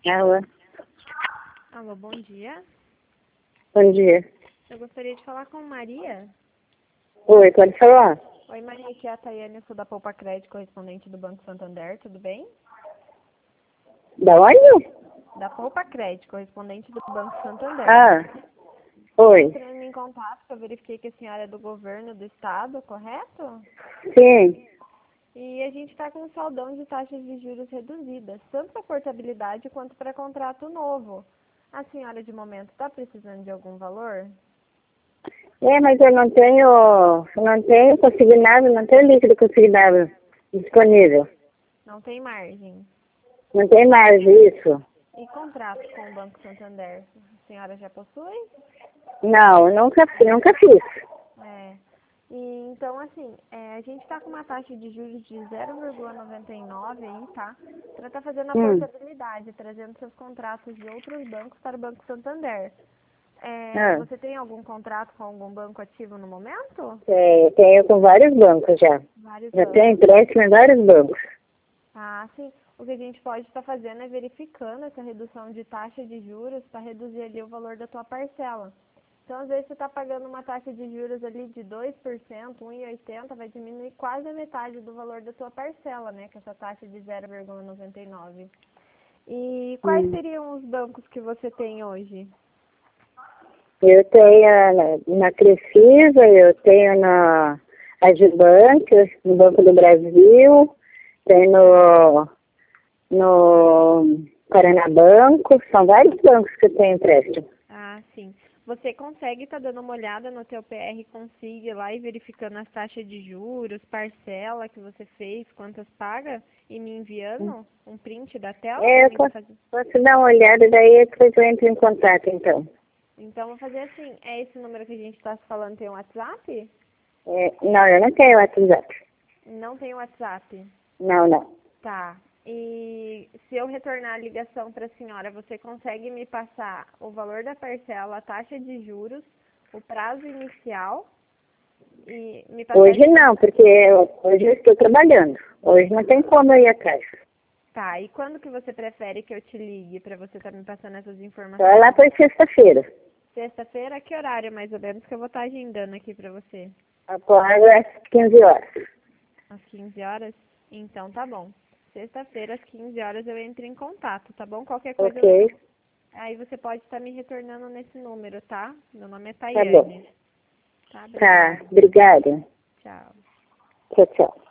Alô? Alô, bom dia. Bom dia. Eu gostaria de falar com Maria. Oi, pode falar? Oi, Maria, aqui é a Tayane, eu sou da Poupa Crédito, correspondente do Banco Santander, tudo bem? Da onde? Da Poupa Crédito, correspondente do Banco Santander. Ah, Estou oi. entrando em contato, porque eu verifiquei que a senhora é do governo do estado, correto? Sim. E a gente está com um saldão de taxas de juros reduzidas, tanto para portabilidade quanto para contrato novo. A senhora, de momento, está precisando de algum valor? Mas eu não tenho consignado, não tenho líquido consignado disponível. Não tem margem. Não tem mais isso. E contrato com o Banco Santander? A senhora já possui? Não, nunca fiz. É. E, então, assim, a gente está com uma taxa de juros de 0,99 aí, tá? Para estar fazendo a Hum. portabilidade, trazendo seus contratos de outros bancos para o Banco Santander. Ah, Você tem algum contrato com algum banco ativo no momento? tenho com vários bancos já. Vários Já bancos. tenho empréstimo em vários bancos. Ah, sim. O que a gente pode estar fazendo é verificando essa redução de taxa de juros para reduzir ali o valor da tua parcela. Então, às vezes, você está pagando uma taxa de juros ali de 2%, 1,80, vai diminuir quase a metade do valor da tua parcela, né? Com essa taxa de 0,99. E quais Hum. seriam os bancos que você tem hoje? Eu tenho na Crefisa, eu tenho na Agibank, no Banco do Brasil, tenho no Paranabanco, são vários bancos que eu tenho empréstimo. Ah, sim. Você consegue estar dando uma olhada no teu PR Consigue lá e verificando as taxas de juros, parcela que você fez, quantas paga, e me enviando um print da tela para Eu mim fazer? posso dar uma olhada, daí depois eu entro em contato, então. Então, vou fazer assim, é esse número que a gente está falando, tem um WhatsApp? Não, eu não tenho WhatsApp. Não tem WhatsApp. Não. Tá. E se eu retornar a ligação para a senhora, você consegue me passar o valor da parcela, a taxa de juros, o prazo inicial e me passar Hoje não, porque hoje eu estou trabalhando. Hoje não tem como eu ir atrás. Tá, e quando que você prefere que eu te ligue para você estar me passando essas Só informações? lá para sexta-feira. Sexta-feira, que horário mais ou menos que eu vou estar agendando aqui para você? Após às 15 horas. Às 15 horas? Então tá bom. Sexta-feira, às 15 horas, eu entro em contato, tá bom? Qualquer coisa, Ok, aí você pode estar me retornando nesse número, tá? Meu nome é tá bom. Tayane. Tá? Tá, Obrigada. obrigada. Tchau. Tchau, tchau.